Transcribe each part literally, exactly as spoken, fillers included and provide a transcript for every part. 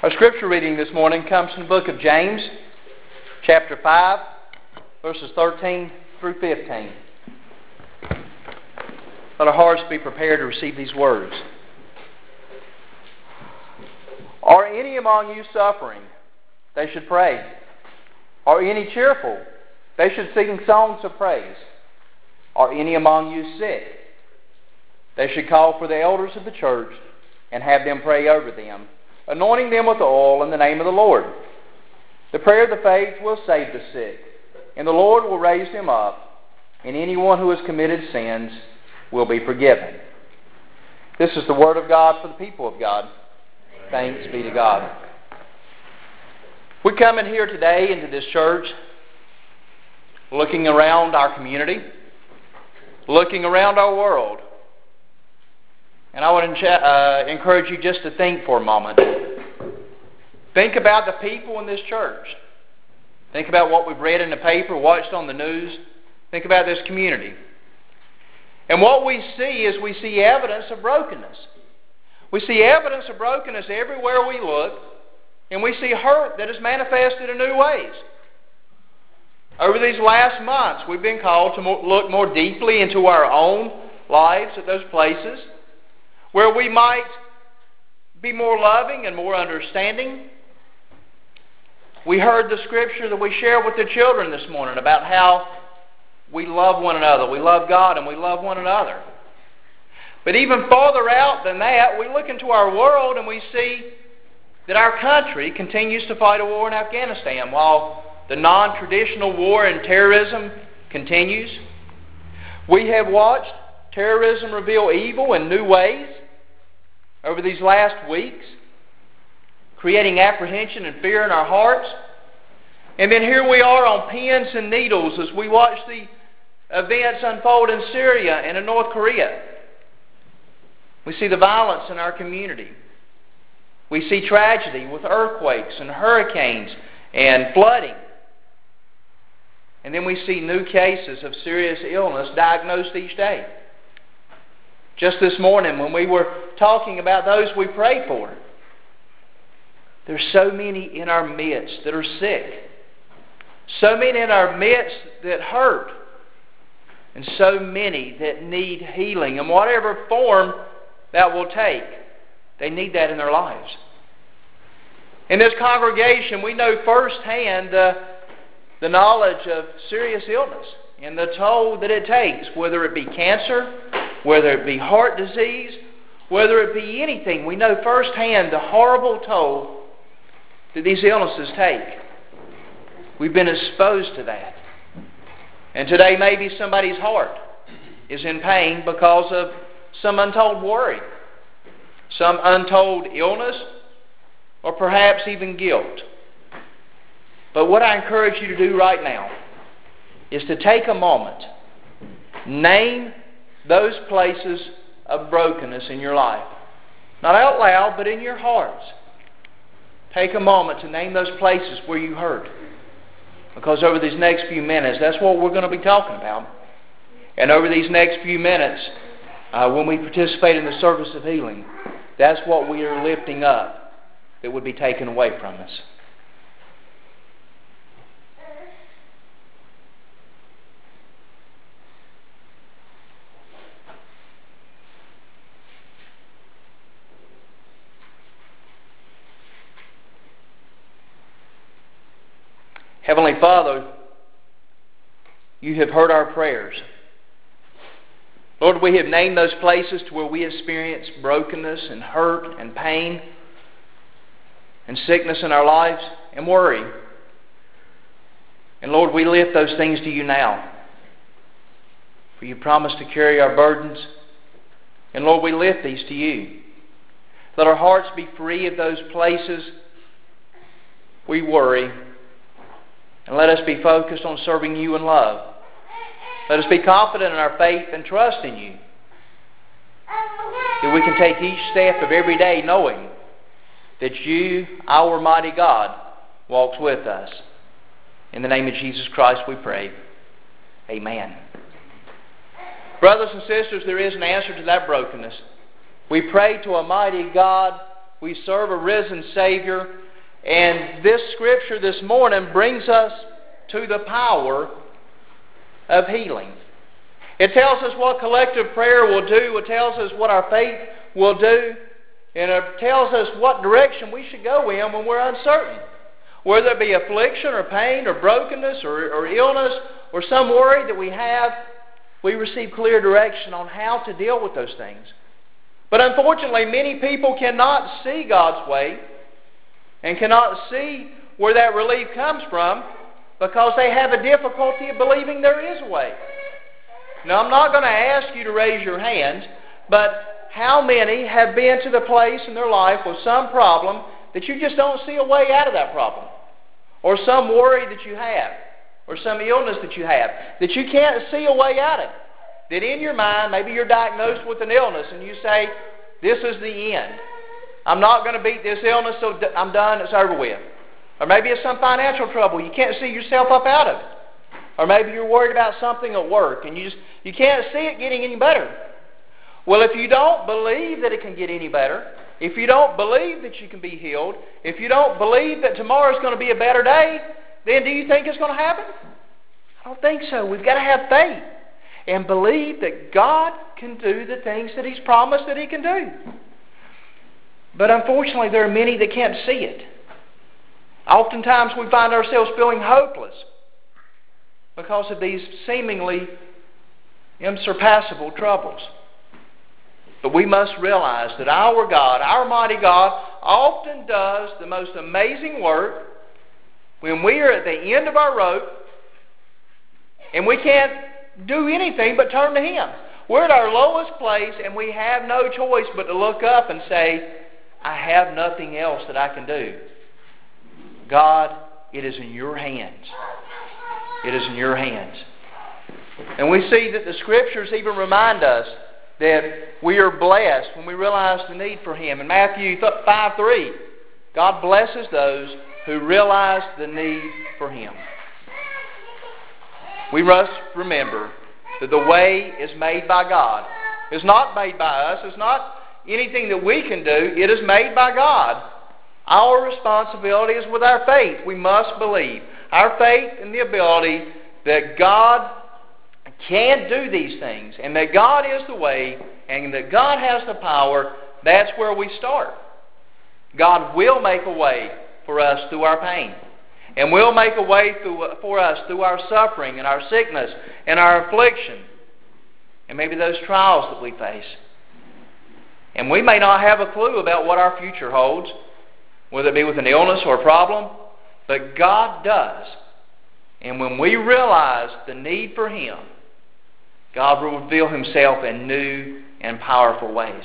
Our scripture reading this morning comes from the book of James, chapter five, verses thirteen through fifteen. Let our hearts be prepared to receive these words. Are any among you suffering? They should pray. Are any cheerful? They should sing songs of praise. Are any among you sick? They should call for the elders of the church and have them pray over them, anointing them with oil in the name of the Lord. The prayer of the faith will save the sick, and the Lord will raise him up, and anyone who has committed sins will be forgiven. This is the word of God for the people of God. Thanks be to God. We come in here today into this church looking around our community, looking around our world. And I would uh, encourage you just to think for a moment. Think about the people in this church. Think about what we've read in the paper, watched on the news. Think about this community. And what we see is we see evidence of brokenness. We see evidence of brokenness everywhere we look, and we see hurt that is manifested in new ways. Over these last months, we've been called to look more deeply into our own lives at those places where we might be more loving and more understanding. We heard the scripture that we shared with the children this morning about how we love one another, we love God, and we love one another. But even farther out than that, we look into our world and we see that our country continues to fight a war in Afghanistan while the non-traditional war in terrorism continues. We have watched terrorism reveal evil in new ways over these last weeks, creating apprehension and fear in our hearts. And then here we are on pins and needles as we watch the events unfold in Syria and in North Korea. We see the violence in our community. We see tragedy with earthquakes and hurricanes and flooding. And then we see new cases of serious illness diagnosed each day. Just this morning when we were talking about those we pray for, there's so many in our midst that are sick. So many in our midst that hurt. And so many that need healing in whatever form that will take. They need that in their lives. In this congregation, we know firsthand uh, the knowledge of serious illness and the toll that it takes, whether it be cancer, whether it be heart disease, whether it be anything. We know firsthand the horrible toll that these illnesses take. We've been exposed to that. And today maybe somebody's heart is in pain because of some untold worry, some untold illness, or perhaps even guilt. But what I encourage you to do right now is to take a moment, name those places of brokenness in your life. Not out loud, but in your hearts. Take a moment to name those places where you hurt. Because over these next few minutes, that's what we're going to be talking about. And over these next few minutes, uh, when we participate in the service of healing, that's what we are lifting up that would be taken away from us. Heavenly Father, you have heard our prayers. Lord, we have named those places to where we experience brokenness and hurt and pain and sickness in our lives and worry. And Lord, we lift those things to you now. For you promise to carry our burdens. And Lord, we lift these to you. Let our hearts be free of those places we worry. And let us be focused on serving you in love. Let us be confident in our faith and trust in you. That we can take each step of every day knowing that you, our mighty God, walks with us. In the name of Jesus Christ we pray. Amen. Brothers and sisters, there is an answer to that brokenness. We pray to a mighty God We serve a risen Savior. And this scripture this morning brings us to the power of healing. It tells us what collective prayer will do. It tells us what our faith will do. And it tells us what direction we should go in when we're uncertain. Whether it be affliction or pain or brokenness or, or illness or some worry that we have, we receive clear direction on how to deal with those things. But unfortunately, many people cannot see God's way and cannot see where that relief comes from because they have a difficulty of believing there is a way. Now, I'm not going to ask you to raise your hands, but how many have been to the place in their life with some problem that you just don't see a way out of that problem? Or some worry that you have, or some illness that you have, that you can't see a way out of it. That in your mind, maybe you're diagnosed with an illness and you say, this is the end. I'm not going to beat this illness, so I'm done, it's over with. Or maybe it's some financial trouble. You can't see yourself up out of it. Or maybe you're worried about something at work and you just you can't see it getting any better. Well, if you don't believe that it can get any better, if you don't believe that you can be healed, if you don't believe that tomorrow is going to be a better day, then do you think it's going to happen? I don't think so. We've got to have faith and believe that God can do the things that He's promised that He can do. But unfortunately, there are many that can't see it. Oftentimes we find ourselves feeling hopeless because of these seemingly unsurpassable troubles. But we must realize that our God, our mighty God, often does the most amazing work when we are at the end of our rope and we can't do anything but turn to Him. We're at our lowest place and we have no choice but to look up and say, I have nothing else that I can do. God, it is in your hands. It is in your hands. And we see that the Scriptures even remind us that we are blessed when we realize the need for Him. In Matthew five three, God blesses those who realize the need for Him. We must remember that the way is made by God. It's not made by us. It's not anything that we can do. It is made by God. Our responsibility is with our faith. We must believe. Our faith in the ability that God can do these things and that God is the way and that God has the power. That's where we start. God will make a way for us through our pain. And will make a way through, for us through our suffering and our sickness and our affliction. And maybe those trials that we face. And we may not have a clue about what our future holds, whether it be with an illness or a problem, but God does. And when we realize the need for Him, God will reveal Himself in new and powerful ways.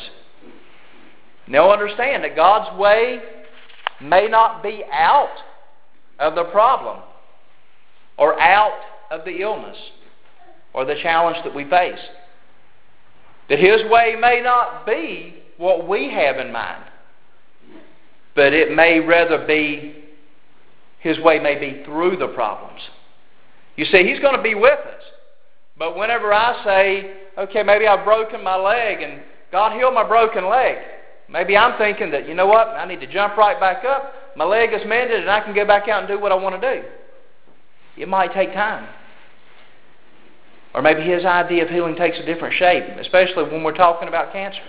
Now understand that God's way may not be out of the problem or out of the illness or the challenge that we face. That His way may not be what we have in mind, but it may rather be, His way may be through the problems. You see, He's going to be with us. But whenever I say, okay, maybe I've broken my leg and God healed my broken leg, maybe I'm thinking that, you know what, I need to jump right back up. My leg is mended and I can go back out and do what I want to do. It might take time. Or maybe His idea of healing takes a different shape, especially when we're talking about cancer.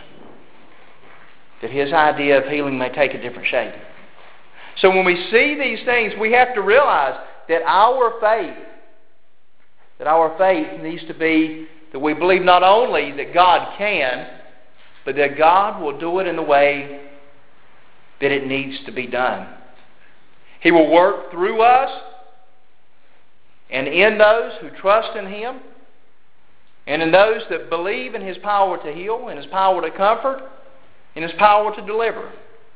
That His idea of healing may take a different shape. So when we see these things, we have to realize that our faith, that our faith needs to be that we believe not only that God can, but that God will do it in the way that it needs to be done. He will work through us and in those who trust in Him and in those that believe in His power to heal, in His power to comfort, in His power to deliver.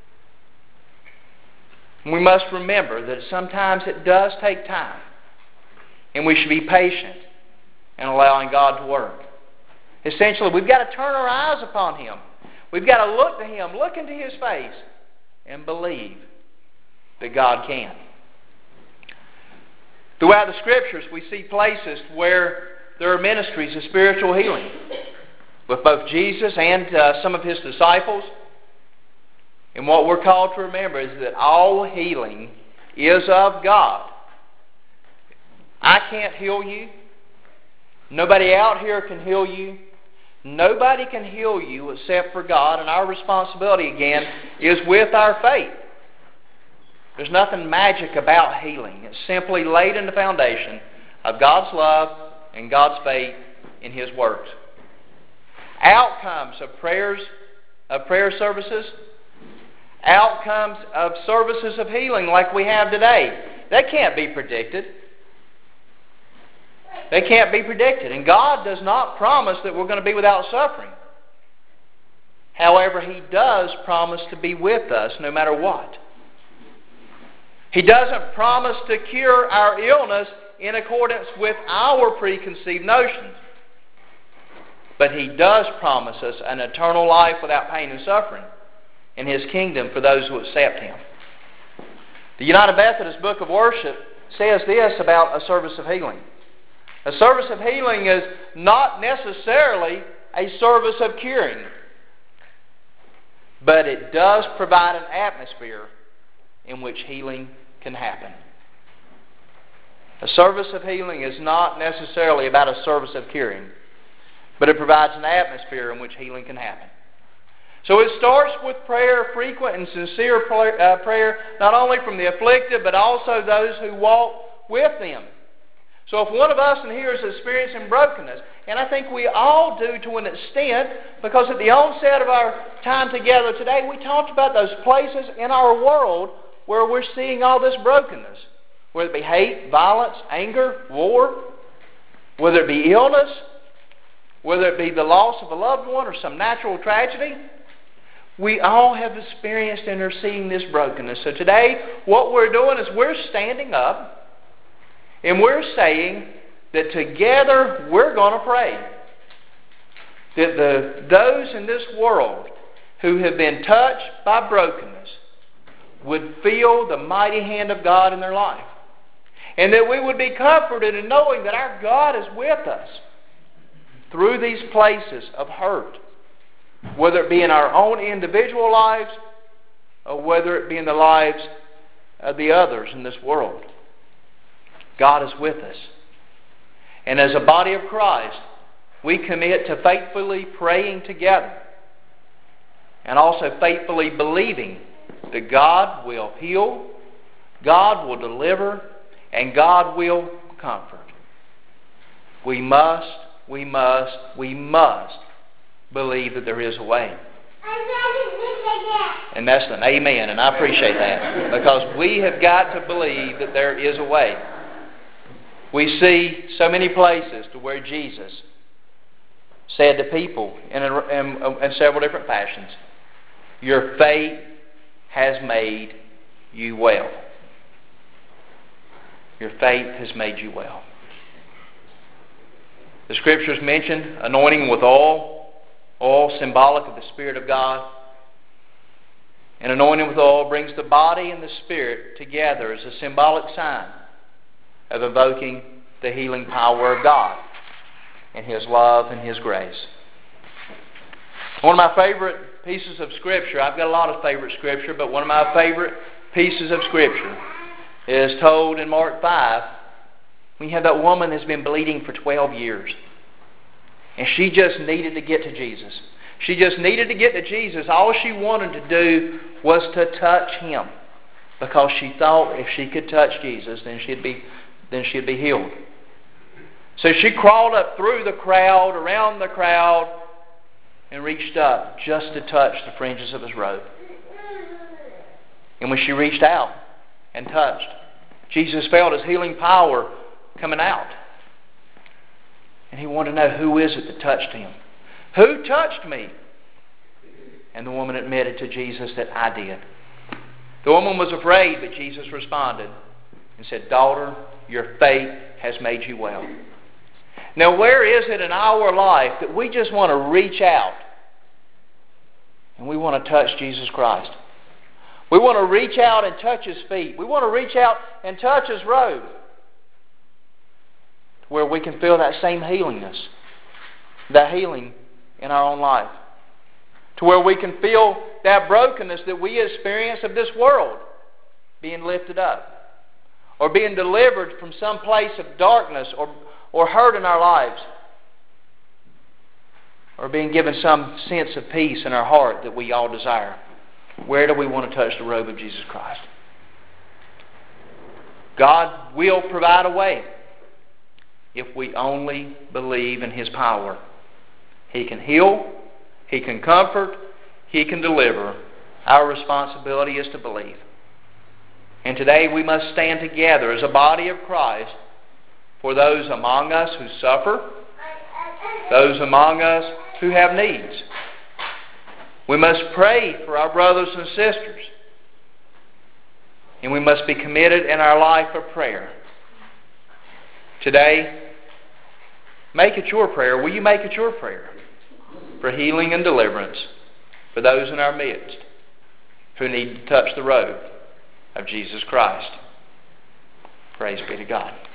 We must remember that sometimes it does take time, and we should be patient in allowing God to work. Essentially, we've got to turn our eyes upon Him. We've got to look to Him, look into His face, and believe that God can. Throughout the Scriptures, we see places where there are ministries of spiritual healing with both Jesus and uh, some of His disciples. And what we're called to remember is that all healing is of God. I can't heal you. Nobody out here can heal you. Nobody can heal you except for God. And our responsibility, again, is with our faith. There's nothing magic about healing. It's simply laid in the foundation of God's love and God's faith in His works. Outcomes of prayers, of prayer services, outcomes of services of healing like we have today, they can't be predicted. They can't be predicted. And God does not promise that we're going to be without suffering. However, He does promise to be with us no matter what. He doesn't promise to cure our illness in accordance with our preconceived notions. But He does promise us an eternal life without pain and suffering in His kingdom for those who accept Him. The United Methodist Book of Worship says this about a service of healing. A service of healing is not necessarily a service of curing, but it does provide an atmosphere in which healing can happen. A service of healing is not necessarily about a service of curing, but it provides an atmosphere in which healing can happen. So it starts with prayer, frequent and sincere prayer, not only from the afflicted, but also those who walk with them. So if one of us in here is experiencing brokenness, and I think we all do to an extent, because at the onset of our time together today, we talked about those places in our world where we're seeing all this brokenness. Whether it be hate, violence, anger, war, whether it be illness, whether it be the loss of a loved one or some natural tragedy, we all have experienced and are seeing this brokenness. So today, what we're doing is we're standing up and we're saying that together we're going to pray. That the, those in this world who have been touched by brokenness would feel the mighty hand of God in their life. And that we would be comforted in knowing that our God is with us through these places of hurt, whether it be in our own individual lives or whether it be in the lives of the others in this world. God is with us. And as a body of Christ, we commit to faithfully praying together and also faithfully believing that God will heal, God will deliver, and God will comfort. We must, we must, we must believe that there is a way. And that's an amen, and I appreciate that. Because we have got to believe that there is a way. We see so many places to where Jesus said to people in, a, in, in several different fashions, your faith has made you well. Your faith has made you well. The Scriptures mention anointing with oil, oil symbolic of the Spirit of God. And anointing with oil brings the body and the Spirit together as a symbolic sign of invoking the healing power of God and His love and His grace. One of my favorite pieces of Scripture, I've got a lot of favorite Scripture, but one of my favorite pieces of Scripture is told in Mark five, when you have that woman that's been bleeding for twelve years. And she just needed to get to Jesus. She just needed to get to Jesus. All she wanted to do was to touch Him, because she thought if she could touch Jesus, then she'd be, then she'd be healed. So she crawled up through the crowd, around the crowd, and reached up just to touch the fringes of His robe. And when she reached out and touched, Jesus felt His healing power coming out. And He wanted to know, who is it that touched Him? Who touched me? And the woman admitted to Jesus that I did. The woman was afraid, but Jesus responded and said, daughter, your faith has made you well. Now, where is it in our life that we just want to reach out and we want to touch Jesus Christ? We want to reach out and touch His feet. We want to reach out and touch His robe, where we can feel that same healingness, that healing in our own life. To where we can feel that brokenness that we experience of this world being lifted up, or being delivered from some place of darkness or, or hurt in our lives, or being given some sense of peace in our heart that we all desire. Where do we want to touch the robe of Jesus Christ? God will provide a way if we only believe in His power. He can heal, He can comfort, He can deliver. Our responsibility is to believe. And today we must stand together as a body of Christ for those among us who suffer, those among us who have needs. We must pray for our brothers and sisters. And we must be committed in our life of prayer. Today, make it your prayer. Will you make it your prayer for healing and deliverance for those in our midst who need to touch the robe of Jesus Christ? Praise be to God.